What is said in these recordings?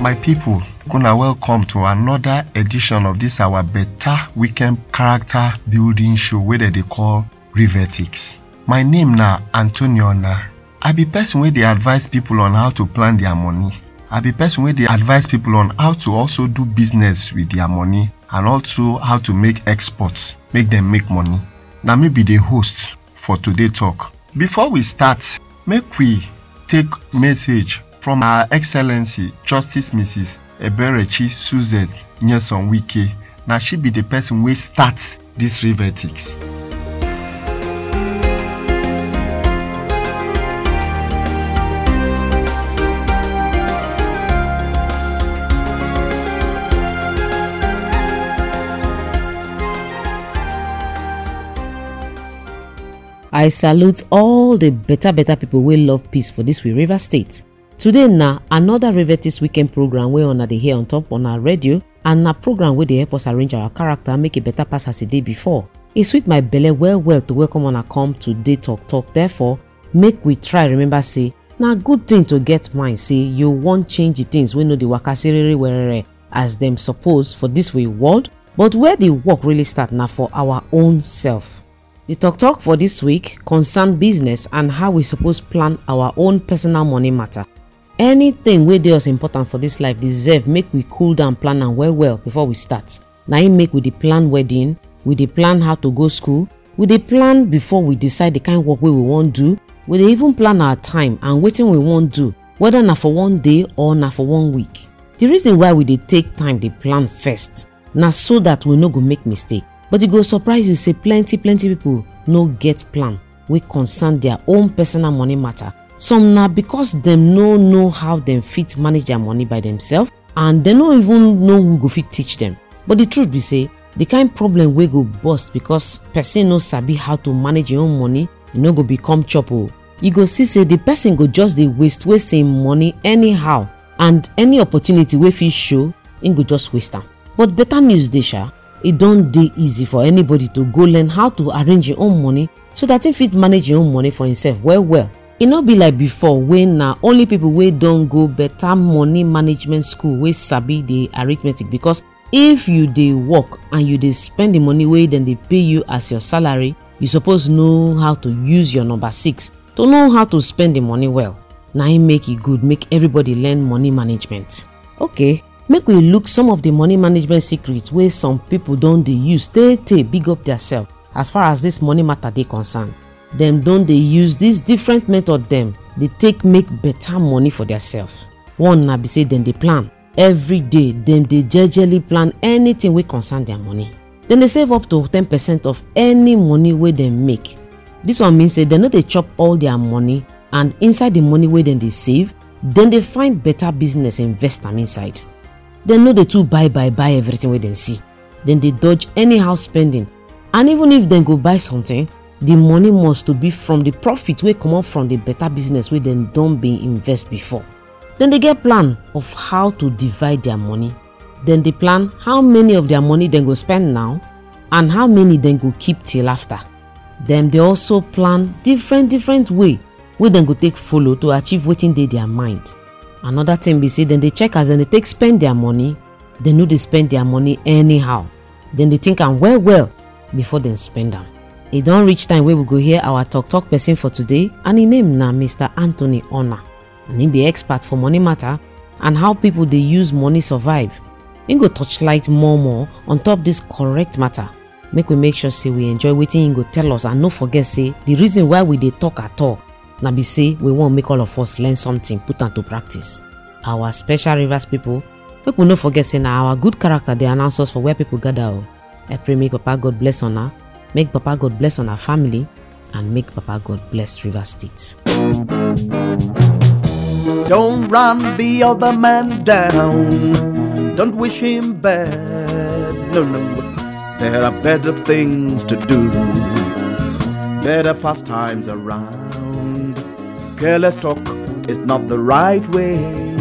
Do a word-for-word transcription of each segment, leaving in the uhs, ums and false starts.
My people, gonna welcome to another edition of this our better weekend character building show where they call Riveretics. My name na Antonio Na. I be person where they advise people on how to plan their money. I be person where they advise people on how to also do business with their money and also how to make exports, make them make money. Now me be the host for today talk. Before we start, make we take message from Her Excellency Justice Missus Eberechi Suzette Nyesom Wike. Now she be the person wey start this Riveretics. I salute all the better better people wey love peace for this way River State. Today na another Riveretics weekend program wey una dey hear on top on our radio, and na program wey dey help us arrange our character make a better pass as e dey before. E sweet my belle well well to welcome una come today talk talk. Therefore, make we try remember say na good thing to get mind say you wan change the things wey no dey waka serere werere as dem suppose for this way world, but where the work really start na for our own self. The talk talk for this week concern business and how we suppose plan our own personal money matter. Anything wey dey us important for this life deserve make we cool down plan am well well before we start. Na im make we dey plan wedding, we dey plan how to go school, we dey plan before we decide the kind work wey we wan do, we dey even plan our time and wetin we wan do, whether na for one day or na for one week. The reason why we dey take time dey plan first na so that we no go make mistake. But e go surprise you say plenty plenty people no get plan wey concern their own personal money matter. Some na because dem no know how dem fit manage their money by themselves and dem no even know who go fit teach them. But the truth be say, the kind problem wey go burst because person no sabi how to manage your own money, e no go become chop o. You go see say the person go just dey waste waste im money anyhow, and any opportunity wey fit show, im go just waste am. But better news dey sha. E don dey easy for anybody to go learn how to arrange your own money so that im fit manage your own money for himself well well. E no be like before when na only people wey don go better money management school wey sabi the arithmetic, because if you dey work and you dey spend the money wey dem dey pay you as your salary, you suppose know how to use your number six to know how to spend the money well. Na im make e good make everybody learn money management. Okay, make we look some of the money management secrets wey some people don dey use tey tey big up theirself as far as this money matter dey concerned. Dem don dey use this different method dem dey take make better money for theirself. One na be say dem dey plan. Every day dem dey jejely plan anything wey concern their money. Dem dey save up to ten percent of any money wey dem make. This one mean say dem no dey chop all their money, and inside the money wey dem dey save, dem dey find better business invest am inside. Dem no dey too buy buy buy everything wey dem see. Dem dey dodge anyhow spending, and even if dem go buy something, the money must to be from the profit wey comot from the better business wey dem don been invest before. Dem dey get plan of how to divide their money. Dem dey plan how many of their money dem go spend now and how many dem go keep till after. Dem dey also plan different different way wey dem go take follow to achieve wetin dey their mind. Another thing be say dem dey check as dem dey take spend their money. Dem no dey spend their money anyhow. Dem dey think am well well before dem spend am. E don reach time wey we go hear our talk talk person for today, and him name na Mister Anthony Ona, and he be expert for money matter and how people dey use money survive. He go touch light more more on top this correct matter. Make we make sure say we enjoy wetin he go tell us, and no forget say the reason why we dey talk at all na be say we wan make all of us learn something, put am to practice. Our special Rivers people, make we no forget say na our good character dey announce us for where people gather o. I pray make Papa God bless una. Make Papa God bless on our family, and make Papa God bless River State. Don't run the other man down. Don't wish him bad. No, no. There are better things to do. Better pastimes around. Careless talk is not the right way.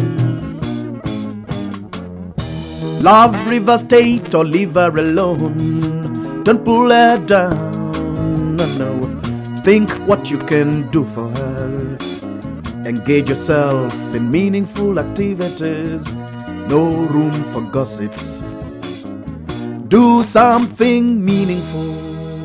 Love River State or leave her alone. Don't pull her down, no, no. Think what you can do for her. Engage yourself in meaningful activities. no room for gossips. Do something meaningful.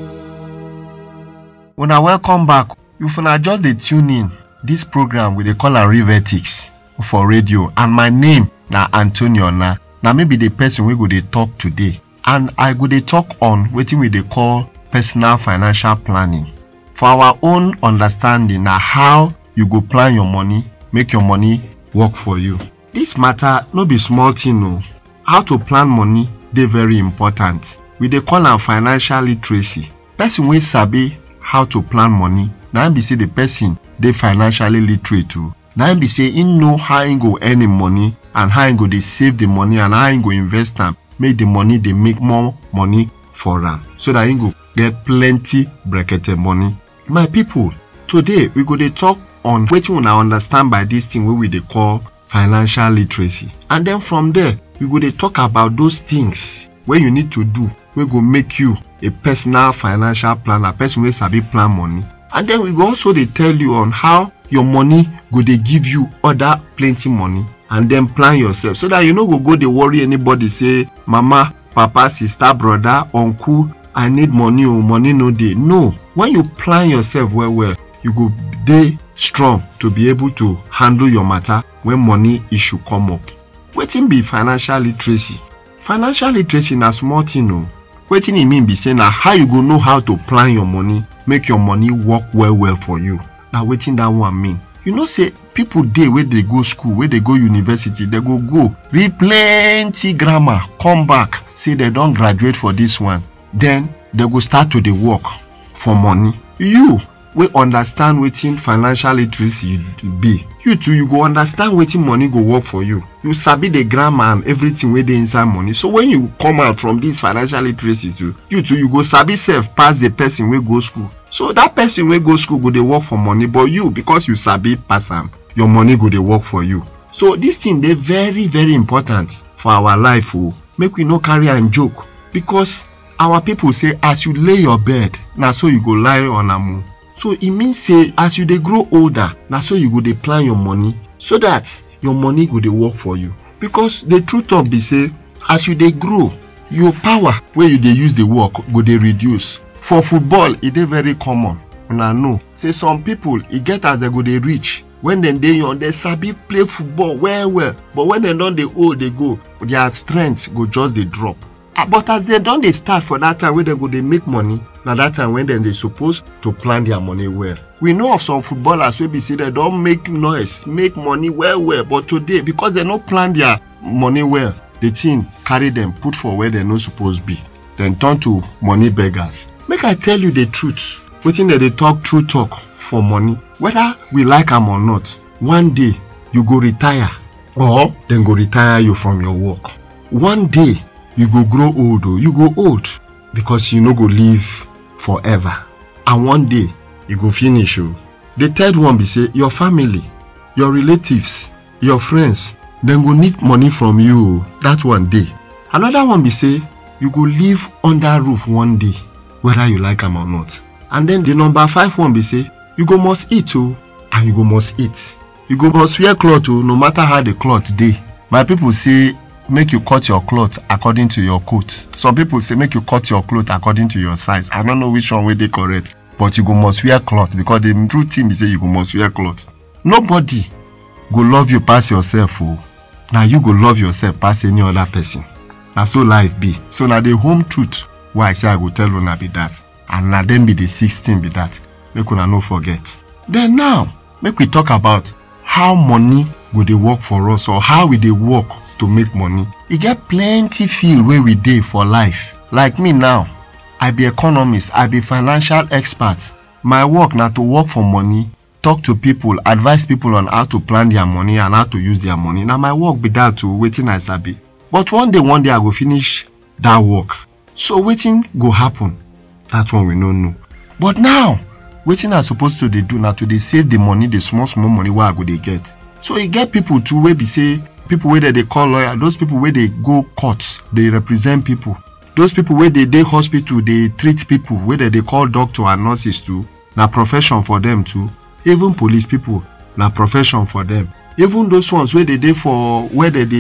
When I welcome back, if una just dey tune in, this program we dey call am Riveretics for radio, and my name na Antonio Na. Na maybe the person we go dey talk today, and I go dey talk on wetin we dey call personal financial planning. For our own understanding, na how you go plan your money, make your money work for you. This matter no be small thing o. How to plan money dey very important. We dey call am financial literacy. Person wey sabi how to plan money, na im be say the person dey financially literate o. Na im be say im know how im go earn im money and how im go dey save the money and how im go invest am, make the money dey make more money for am, so that im go get plenty brekete money. My people, today we go dey talk on wetin una understand by this thing wey we dey call financial literacy, and then from there we go dey talk about those things wey you need to do wey go make you a personal financial planner, person wey sabi plan money. And then we go also dey tell you on how your money go dey give you other plenty money, and then plan yourself so that you no go go dey worry anybody say mama, papa, sister, brother, uncle, I need money or money no dey. No, when you plan yourself well well, you go dey strong to be able to handle your matter when money issue come up. Wetin be financial literacy? Financial literacy na small thing o. Wetin e mean be say na how you go know how to plan your money, make your money work well well for you. Na wetin that one mean. You know say people dey wey dey go school, wey dey go university, they go go read plenty grammar, come back say they don graduate for this one. Then they go start to dey work for money. You wey understand wetin financial literacy be, you too you go understand wetin money go work for you. You sabi the grammar and everything wey dey inside money. So when you come out from this financial literacy too, you too you go sabi self pass the person wey go school. So that person wey go school go dey work for money, but you, because you sabi pass am, your money go dey work for you. So this thing dey very very important for our life o. Make we no carry am joke, because our people say as you lay your bed, na so you go lie on am. So it means say as you dey grow older, na so you go dey plan your money so that your money go dey work for you. Because the truth of be say as you dey grow, your power wey you dey use dey work go dey reduce. For football, e dey very common. Una know say some people e get as they go dey reach when dem dey young, they sabi play football well well, but when dem don dey old dey go, their strength go just dey drop. But as they don dey start for that time wey dem go dey make money, na that time when dem dey suppose to plan their money well. We know of some footballers wey be say they don make noise, make money well well, but today because they no plan their money well, the thing carry them put for where they no suppose be, then turn to money beggars. Make I tell you the truth, wetin dem dey talk true talk for money, whether we like am or not, one day you go retire, or dem go retire you from your work. One day you go grow old o, you go old, because you no go live forever, and one day you go finish o. The third one be say your family, your relatives, your friends, dem go need money from you o. That one day. Another one be say you go live under roof one day, whether you like am or not. And then the number five one be say you go must eat o, and you go must eat. You go must wear cloth o, no matter how the cloth dey. My people say make you cut your cloth according to your coat. Some people say make you cut your cloth according to your size. I don't know which one wey dey correct, but you go must wear cloth, because the true thing be say you go must wear cloth. Nobody go love you pass yourself o. Na you go love yourself pass any other person. Na so life be. So na the home truth why I say I go tell una be that, and na then be the sixteen be that. Make una no forget. Then now make we talk about how money go dey work for us, or how we dey work to make money. E get plenty field where we dey for life. Like me now, I be economist, I be financial expert. My work na to work for money, talk to people, advise people on how to plan their money and how to use their money. Now my work be that too, wetin I sabi. But one day, one day I go finish that work. So wetin go happen? That one we no know. But now, wetin I supposed to dey do na to dey save the money, the small small money wey I go dey get. So e get people too wey be say, people wey they call lawyer, those people where they go court, they represent people. Those people where they dey hospital, they treat people, where they, they call doctor and nurses too. Na profession for them too. Even police people, na profession for them. Even those ones where they dey for, where they, they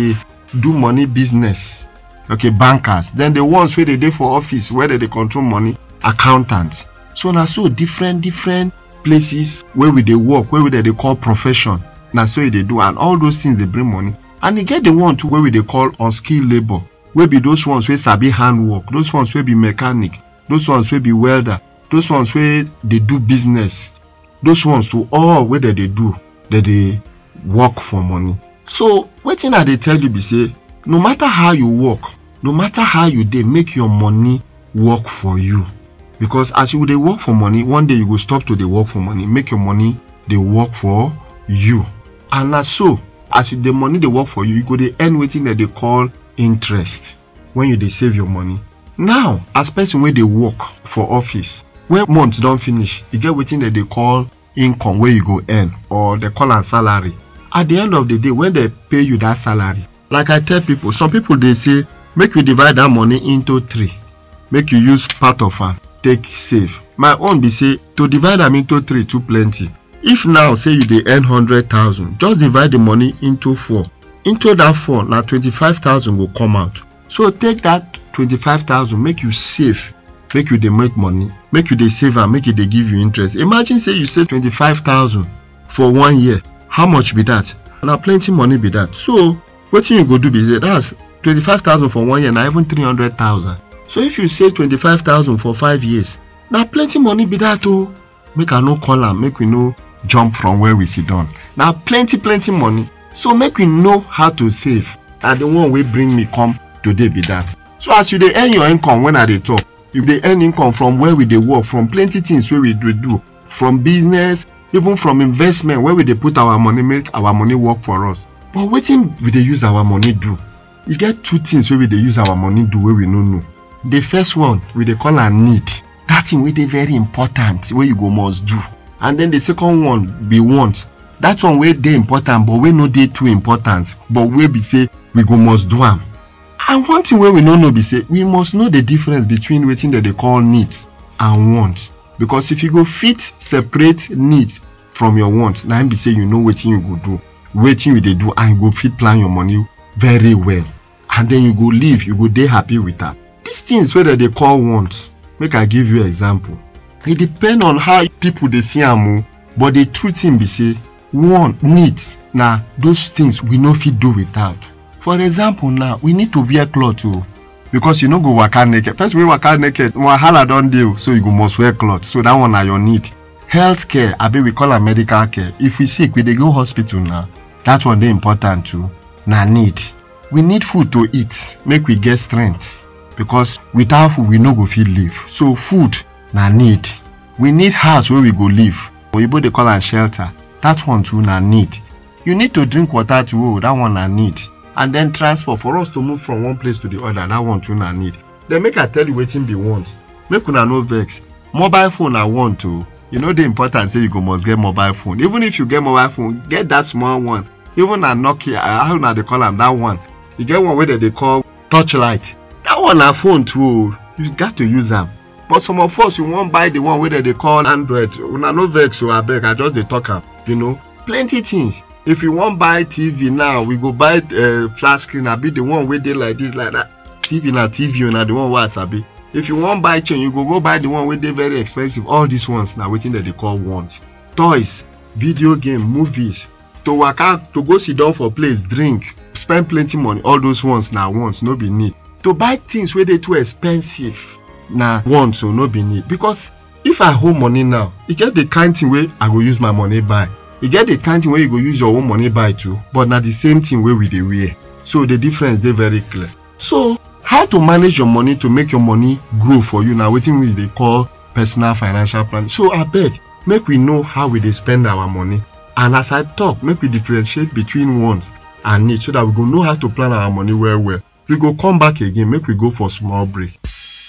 do money business, okay, bankers. Then the ones where they dey for office, where they dey control money, accountants. So na so different different places where we dey work, where we dey call profession. Na so they do, and all those things they bring money. And you get the one too where we dey call unskilled labor, where be those ones where sabi handwork, those ones where be mechanic, those ones where be welder, those ones where they do business, those ones to all where they, they do, that they work for money. So wetin I dey tell you be say, no matter how you work, no matter how you dey, make your money work for you. Because as you dey work for money, one day you go stop to dey work for money. Make your money dey work for you. And na so, as the money dey work for you, you go dey earn wetin that they call interest when you dey save your money. Now, as person wey dey work for office, when month don finish, you get wetin that they call income where you go earn, or they call am salary. At the end of the day, when they pay you that salary, like I tell people, some people they say, make you divide that money into three. Make you use part of am take save. My own be say, to divide them into three too plenty. If now say you dey earn one hundred thousand, just divide the money into four. Into that four, now twenty-five thousand will come out. So take that twenty-five thousand, make you save, make you dey make money, make you dey save and make it they give you interest. Imagine say you save twenty-five thousand for one year. How much be that? Now plenty money be that. So what you go do be say, that's twenty-five thousand for one year, now even three hundred thousand. So if you save twenty-five thousand for five years, now plenty money be that too. Make I no call am, make we no jump from where we sit down. Now plenty plenty money. So make we know how to save. And the one wey bring me come today be that. So as you dey earn your income, when I dey talk, you dey earn income from where we dey work, from plenty things where we dey do, from business, even from investment where we dey put our money, make our money work for us. But wetin we dey use our money do? You get two things where we dey use our money do where we no know. The first one we dey call am need. That thing wey dey very important, where you go must do. And then the second one be want. That one wey dey important but wey no dey too important, but wey be say we go must do am. And one thing wey we no know be say, we must know the difference between wetin that they call needs and want. Because if you go fit separate needs from your want, now be say you know wetin you go do, wetin you dey do, and you go fit plan your money very well. And then you go live, you go dey happy with that. These things whether they call want, make I give you an example. It depends on how people they see am, but the truth thing be say, want, needs, now those things we no fit do without. For example, now we need to wear clothes too, because you no go waka naked. First we waka naked, wahala don dey, so you go must wear clothes. So that one na your need. Health care, abi we call am medical care. If we sick, we dey go hospital now. That one dey important too. Na need. We need food to eat, make we get strength. Because without food, we no go fit live. So food na need. We need house where we go live. Oyibo dey call am shelter. That one too na need. You need to drink water too. That one na need. And then transport for us to move from one place to the other. That one too na need. Then make I tell you wetin be want. Make una no vex. Mobile phone I want to. You know the important say you go must get mobile phone. Even if you get mobile phone, get that small one. Even a Nokia, how na they call am that one. You get one where they call touchlight. That one na phone too. You got to use them. But some of us, you won't buy the one where they call Android. Una no vex, so I beg, I just they talk am. You know, plenty things. If you want buy T V now, we go buy uh, flat screen. I be the one where they like this, like that. T V na T V, na the one where I sabi. If you want buy chain, you go go buy the one where they very expensive. All these ones now waiting that they call want. Toys, video game, movies. To work out, to go sit down for place, drink, spend plenty money. All those ones now wants, no be need. To buy things where they too expensive, now want, so no be need. Because if I hold money now, you get the kind thing where I go use my money buy. You get the kind thing where you go use your own money buy too, but not the same thing where we dey wear. So the difference they very clear. So how to manage your money to make your money grow for you now? Wetin we dey call personal financial planning. So I beg, make we know how we dey spend our money. And as I talk, make we differentiate between wants and needs, so that we go know how to plan our money well well. We go come back again, make we go for small break.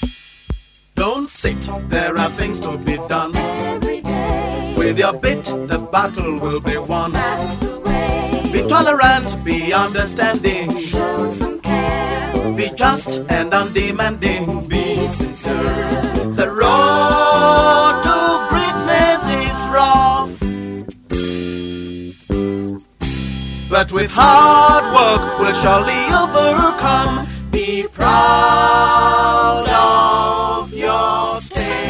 Don't sit, there are things to be done. Every day. With your bit, the battle will be won. That's the way. Be tolerant, be understanding. Show some care. Be just and undemanding. Be sincere. The road to greatness is rough, but with hard work we'll will surely overcome. Be proud of your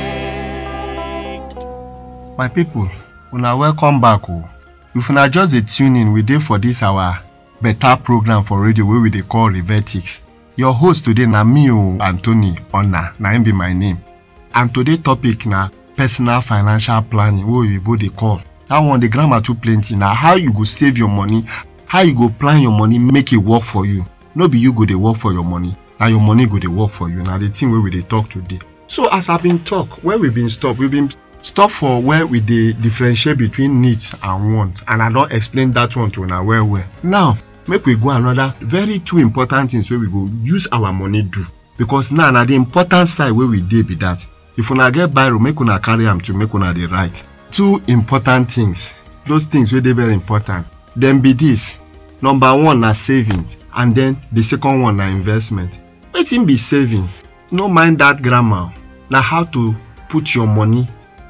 state. My people, una welcome back. Oh. If una just dey tune in, we dey for this our better program for radio wey we dey call Rivetics. Your host today na me, oh, Anthony Ona, na him be my name. And today topic na personal financial planning, wey oyibo dey call. That one, the grammar too plenty. Na how you go save your money, how you go plan your money, make it work for you. No be you go dey work for your money, na your money go dey work for you. Na the thing wey we dey talk today. So as I've been talk, where we been stop, we been stop for where we dey differentiate between needs and wants, and I don explain that one to una well well. Now make we go another very two important things wey we go use our money do, because now na the important side where we dey be that. If una get biro, make una carry am to make una dey write. Two important things, those things wey dey very important. Dem be this. Number one na savings, and then the second one na investment. Wetin be saving? No mind that grammar. Na how to put your money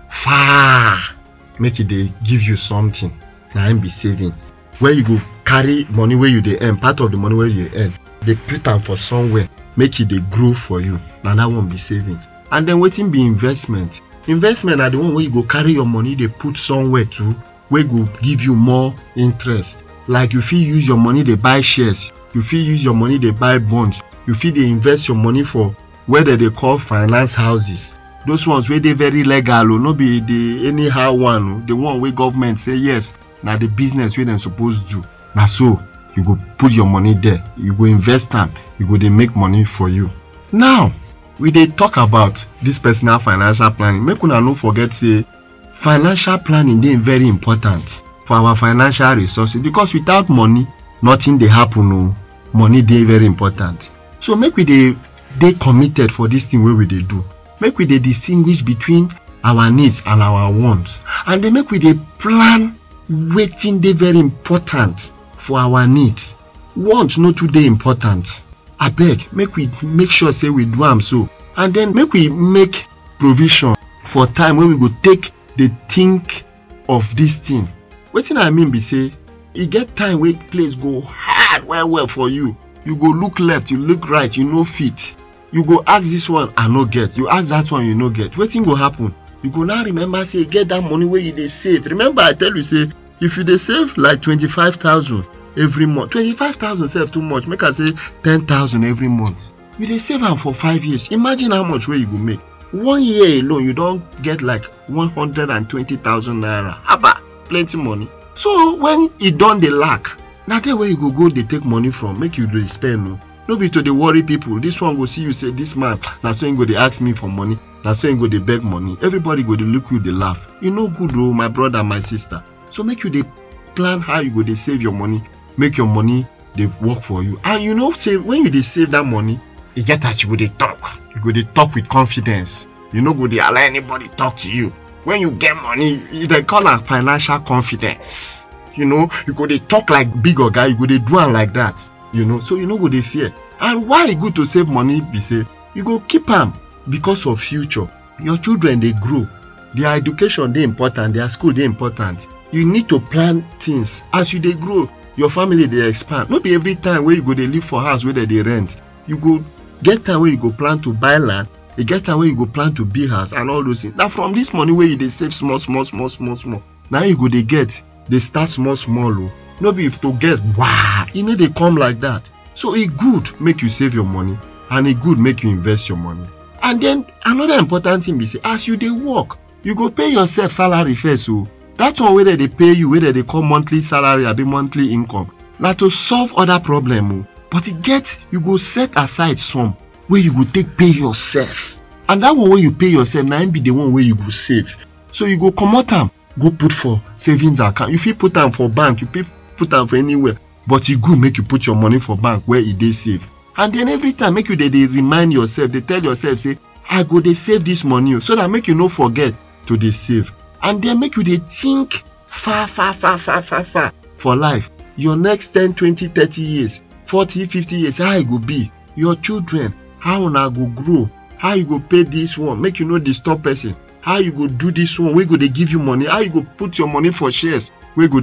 far, make it dey give you something. Na im be saving. Where you go carry money where you dey earn, part of the money where you earn, they put am for somewhere, make it dey grow for you. Na that one be saving. And then wetin be investment? Investment na the one where you go carry your money, they put somewhere too, where go give you more interest. Like you fit use your money to buy shares, you fit use your money to buy bonds, you fit dey invest your money for where they, they call finance houses. Those ones where they very legal, or no be the anyhow one, the one where government say yes, now the business where they supposed to do. Now so you go put your money there, you go invest them, you go they make money for you. Now we dey talk about this personal financial planning. Make una no forget say financial planning dey very important for our financial resources, because without money nothing dey happen. No, money dey very important. So make we dey dey committed for this thing wey we dey do. Make we dey distinguish between our needs and our wants, and then make we dey plan wetin dey very important for our needs. Want no too dey important. Abeg, make we make sure say we do am so, and then make we make provision for time when we go take the think of this thing. Wetin I mean be say, e get time wey place go hard well well for you. You go look left, you look right, you no fit. You go ask this one, I no get. You ask that one, you no get. Wetin go happen? You go now remember say get that money where you dey save. Remember I tell you say, if you dey save like twenty-five thousand every month, twenty-five thousand save too much, make I say ten thousand every month. You dey save am for five years. Imagine how much wey you go make. One year alone, you don't get like one hundred twenty thousand naira. Haba, plenty money. So when e don dey lack, na there where you go go dey take money from, make you dey spend. No, no be to dey worry people. This one go see you say this man, na so him go dey ask me for money, na so him go dey beg money. Everybody go dey look you, dey laugh. E no good oh, my brother, my sister. So make you dey plan how you go dey save your money, make your money dey work for you. And you know say when you dey save that money, e get as you go dey talk. You go dey talk with confidence. You no go dey allow anybody talk to you. When you get money, they call am financial confidence. You know, you go dey talk like big oga, you go dey do am like that. You know, so you no go dey fear. And why e good to save money be say, you go keep am because of future. Your children dey grow, their education dey important, their school dey important. You need to plan things as you dey grow. Your family dey expand. No be every time where you go dey live for house where they dey rent. You go get time where you go plan to buy land. You get time where you go plan to build house and all those things. Now from this money where you dey save small, small, small, small, small. Now you go dey get. They start small, small. Oh. No be if to get wow, e no dey come like that. So e good make you save your money, and e good make you invest your money. And then another important thing be say, as you dey work, you go pay yourself salary first. So that one where they pay you, where they call monthly salary or be monthly income, na to solve other problem. But it get, you go set aside some where you go take pay yourself, and that one where you pay yourself now be the one where you go save. So you go comot am, go put for savings account. You fit put am for bank, you fit put am for anywhere, but e good make you put your money for bank where e dey safe. And then every time make you dey dey remind yourself, dey tell yourself say, I go dey save this money, so that make you no forget to dey save. And then make you dey think far far far far far far for life. Your next ten, twenty, thirty years, forty, fifty years, how e go be? Your children, how una go grow? How you go pay this one? Make you no disturb person. How you go do this one? We go dey give you money. How you go put your money for shares? We go dey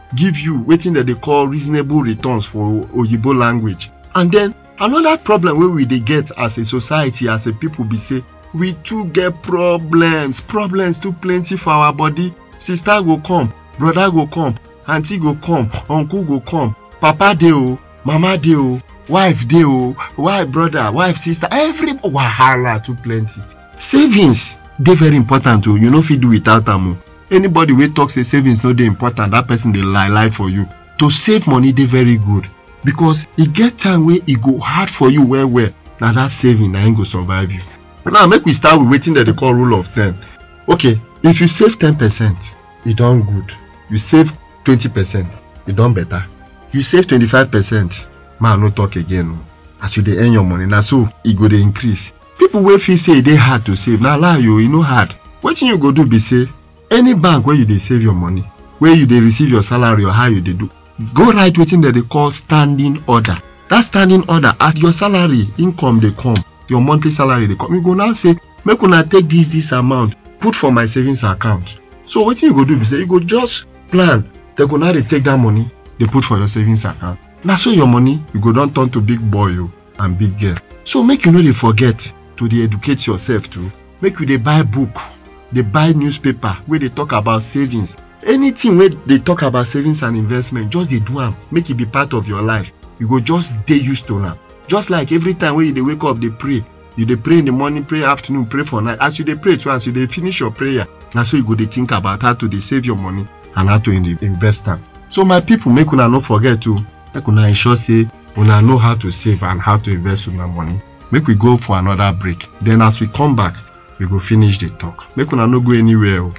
give you wetin dem dey call reasonable returns for oyibo language. And then another problem wey we dey get as a society, as a people, be say we too get problems problems too plenty for our body. Sister go come, brother go come, auntie go come, uncle go come, papa dey o, mama dey o, wife dey o, wife brother, wife sister, every wahala too plenty. Savings dey very important o, you no fit do without am o. Anybody wey talk say savings no dey important, that person dey lie lie for you. To save money dey very good, because e get time wey e go hard for you well well, na that saving na im go survive you. Now make we start with wetin dem dey call rule of ten. Okay, if you save ten percent, e don good. You save twenty percent, e don better. You save twenty-five percent, man no talk again o. As you dey earn your money, na so e go dey increase. People wey feel say e dey hard to save, na lie o, e no hard. Wetin you go do be say, any bank where you dey save your money, where you dey receive your salary or how you dey do, go write wetin dem dey call standing order. That standing order, as your salary income dey come, your monthly salary dey come, you go now say, make una take this this amount, put for my savings account. So wetin you go do be say, you go just plan, they go now dey take that money, they put for your savings account. Na so your money, you go don turn to big boy o and big girl. So make you no dey forget to dey educate yourself too. Make you dey buy book, dey buy newspaper wey dey talk about savings. Anything wey dey talk about savings and investment, just dey do am, make it be part of your life. You go just dey used to am. Just like every time when you dey wake up, dey pray. You dey pray in the morning, pray afternoon, pray for night. As you dey pray too, as you dey finish your prayer, na so you go dey think about how to dey save your money and how to invest am. So my people, make una no forget to, make una ensure say una know how to save and how to invest una money. Make we go for another break. Then as we come back, we go finish the talk. Make una no go anywhere o.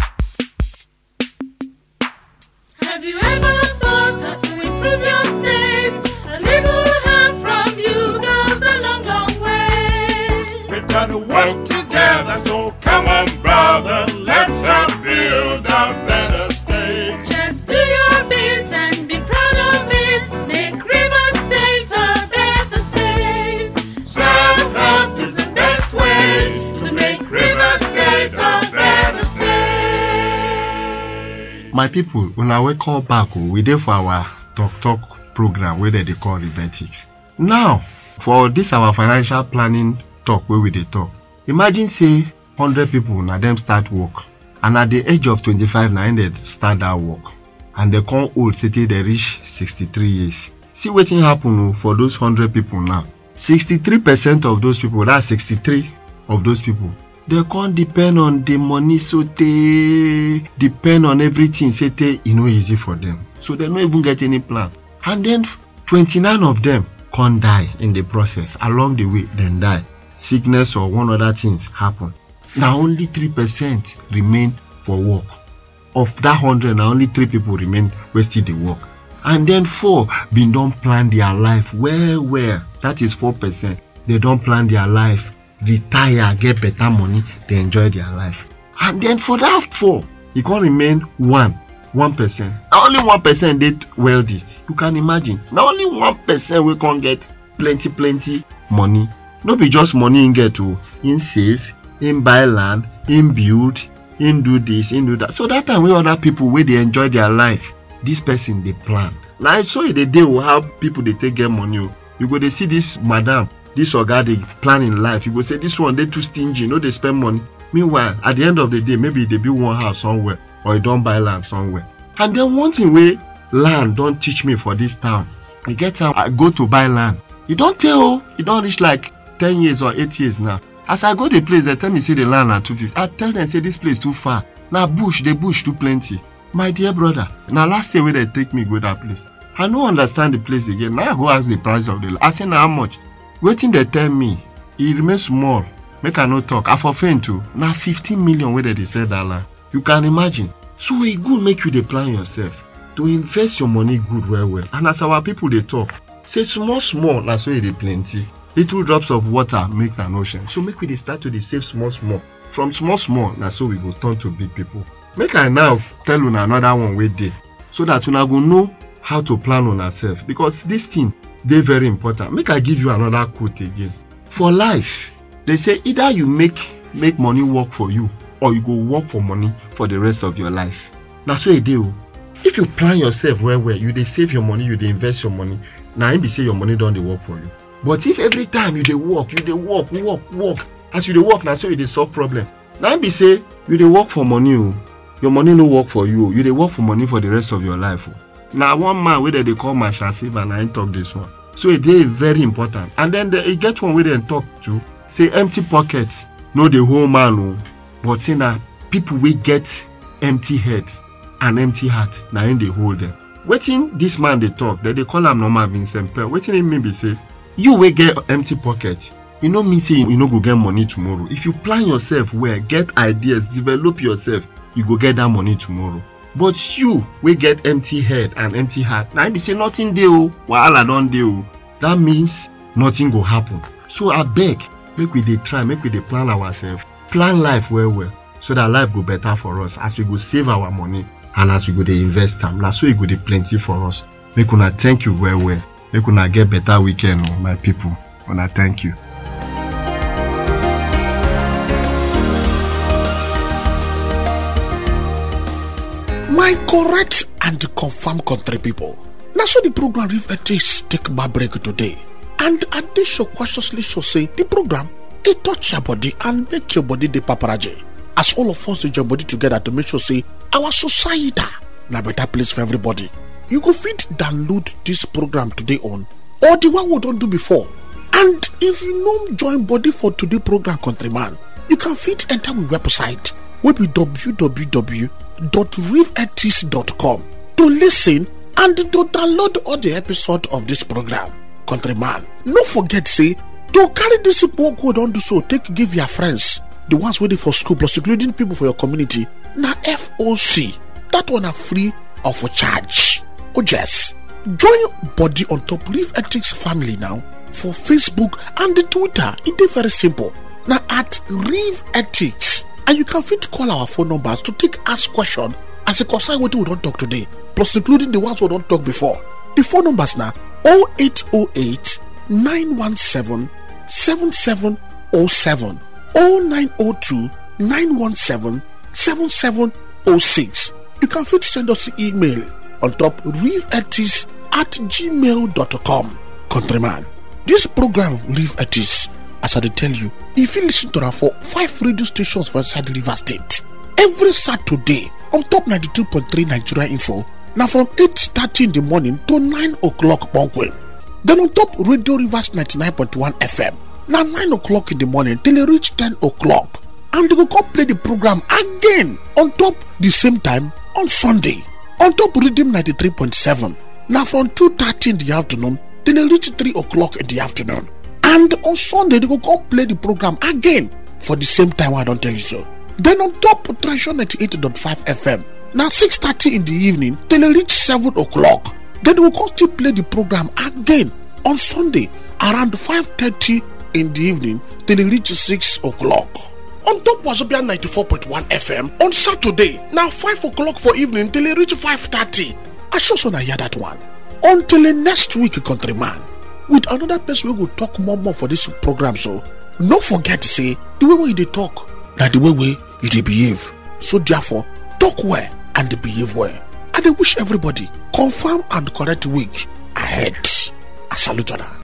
Have you ever thought how to improve your state? A little help from you goes a long, long way. We've got to work together, so come on, brother, let's help build a better state. Just do your bit and be proud of it. Make River State a better state. Self-help is the best way to make River State a better state. My people, una welcome back o. We dey for our talk talk program wey dem dey call Rivetics. Now, for this our financial planning talk wey we dey talk, imagine say one hundred people na dem start work, and at the age of twenty-five na im dem start that work, and dem come old say till dem reach sixty-three years. See wetin happen o for those one hundred people now. sixty-three percent of those people, that's sixty-three of those people, they can't depend on the money, so they depend on everything, so they, e no easy for them. So they don't even get any plan. And then twenty-nine of them can't die in the process. Along the way, then die. Sickness or one other things happen. Now only three percent remain for work. Of that one hundred, now only three people remain where still they work. And then four been don't plan their life well, well. That is four percent. They don't plan their life, retire, get better money, they enjoy their life. And then for that four, you can remain one, one percent. Now only one percent did wealthy. You can imagine. Now only one percent we can get plenty, plenty money. No be just money in get to in save, in buy land, in build, in do this, in do that. So that time we other people where they enjoy their life, this person they plan. Now so they do how people they take get money. You go they see this madam, this oga they plan in life. You go say this one they too stingy, no they spend money. Meanwhile, at the end of the day, maybe they build one house somewhere or you don't buy land somewhere. And then one thing where land don't teach me for this town. You get time I go to buy land. You don't tell, you don't reach like ten years or eight years now. As I go to the place, they tell me say the land at two fifty. I tell them say this place too far. Now bush, the bush too plenty. My dear brother, now last year where they take me go that place, I don't understand the place again. Now I go ask the price of the land. I say now how much? Waiting they tell me, it remains small. Make I no talk. I for faint too. Now fifteen million where they say that land. You can imagine. So it good make you dey plan yourself to invest your money good well well. And as our people they talk, say small small, na so it dey plenty. Little drops of water make an ocean. So make we dey start to dey save small small. From small small, na so we go turn to big people. Make I now tell you another one wey dey, so that una go know how to plan on yourself, because this thing dey very important. Make I give you another quote again. For life, they say either you make make money work for you, or you go work for money for the rest of your life. Na so e dey o. If you plan yourself well well, you dey save your money, you dey invest your money, na im be say your money don dey work for you. But if every time you dey work, you dey work, work, work, as you dey work na so you dey solve problem. Na im be say you dey work for money o, your money no work for you o, you dey work for money for the rest of your life o. Na one man wey dem dey call Marshall Silver na im talk this one. So e dey very important. And then the, e get one wey dem talk too, say empty pocket no dey hold man o, but say na people wey get empty head and empty heart na im dey hold them. Wetin this man dey talk, dem dey call am Norman Vincent Peale. Wetin e mean be say you wey get empty pocket, e no mean say you no go get money tomorrow. If you plan yourself well, get ideas, develop yourself, you go get that money tomorrow. But you wey get empty head and empty heart, na im be say nothing dey o, wahala don dey o. That means nothing go happen. So abeg, make we dey try, make we dey plan ourselves, plan life well well, so that life go better for us, as we go save our money and as we go dey invest am. Na so e go dey plenty for us. Make una thank you well well. Make una get better weekend, my people. Una thank you. My correct and confirmed country people. Now so the program Reef Ethics take my break today. And Adesho cautiously show say the program it touch your body and make your body the paparaji. As all of us join body together to make sure say our society na better place for everybody. You go fit download this program today on, or the one we don't do before. And if you no join body for today program, countryman, you can fit enter my website, will be w w w dot reef ethics dot com to listen and to download all the episode of this program. Countryman, no forget say to carry this work we don't do so, take give your friends, the ones waiting for school plus including people for your community. Na F O C, that one are free of a charge. Oh yes, join body on top Reef Ethics family now for Facebook and the Twitter. It is very simple. Now at Reef Ethics, and you can fit call our phone numbers to take ask question as a concern what we don't talk today, plus including the ones we don't talk before. The phone numbers now oh eight oh eight, nine one seven, seven seven oh seven, oh nine oh two, nine one seven, seven seven oh six. You can fit send us an email on top reefethics at gmail dot com. Countryman, this program Reef Ethics, as I tell you, if you listen to us for five radio stations for inside the River State every Saturday on top ninety-two point three Nigeria Info, now from eight thirty in the morning to nine o'clock Bonkwem. Then on top Radio Rivers ninety-nine point one F M, now nine o'clock in the morning till it reach ten o'clock. And they will come play the program again on top the same time on Sunday. On top Rhythm ninety-three point seven, now from two thirty in the afternoon till it reach three o'clock in the afternoon. And on Sunday, they will come play the program again for the same time I don't tell you so. Then on top Treasure ninety-eight point five F M, now six thirty in the evening till it reach seven o'clock. Then they will come still play the program again on Sunday around five thirty in the evening till it reach six o'clock. On top Wazobia ninety-four point one F M on Saturday, now five o'clock for evening till it reach five thirty. I sure so I hear that one. Until next week, countryman, with another person we will talk more more for this program. So no forget to say the way we they talk, now the way we you they behave. So therefore, talk well and behave well. And I wish everybody confirm and correct week ahead. I salute you.